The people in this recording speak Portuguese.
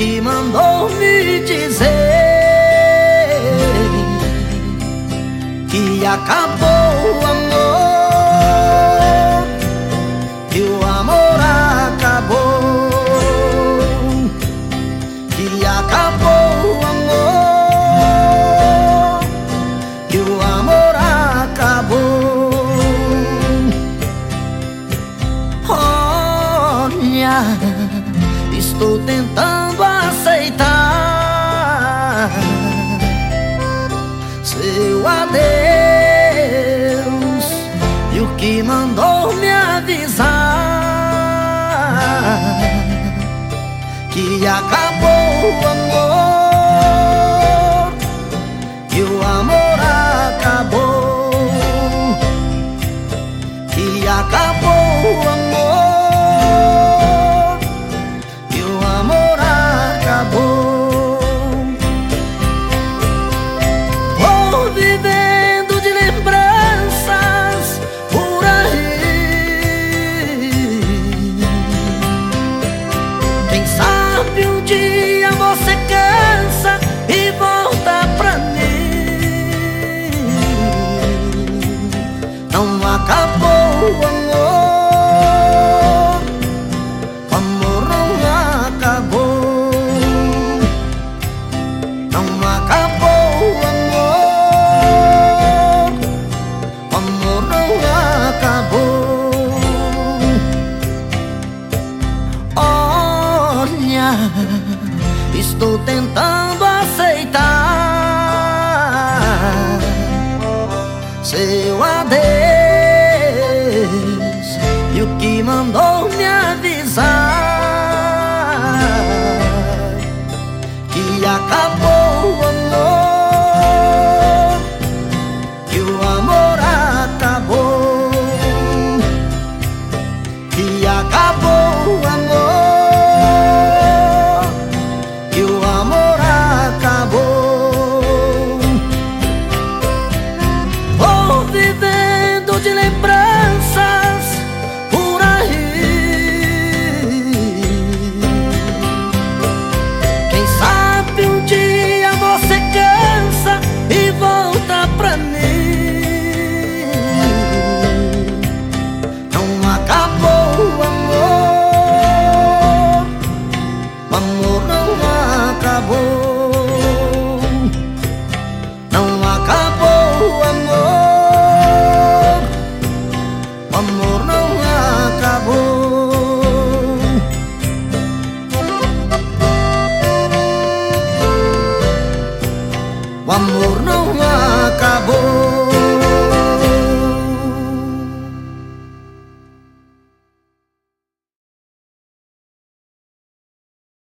que mandou me dizer que acabou o amor, que o amor acabou, que acabou o amor, que o amor acabou. Olha, estou tentando aceitar seu adeus, e o que mandou me avisar que acabou o amor, que o amor acabou, que acabou o amor, vivendo de lembranças por aí. Quem sabe um dia você cansa e volta pra mim. Não acabou o amor, o amor não acabou, não acabou o amor, estou tentando aceitar seu adeus, e o que mandou me avisar que acabou o amor, que o amor acabou, que acabou o amor, vivendo de lembranças por aí. Quem sabe um dia você cansa e volta pra mim. Não acabou o amor, o amor não acabou, não acabou o amor, o amor não acabou. O amor não acabou.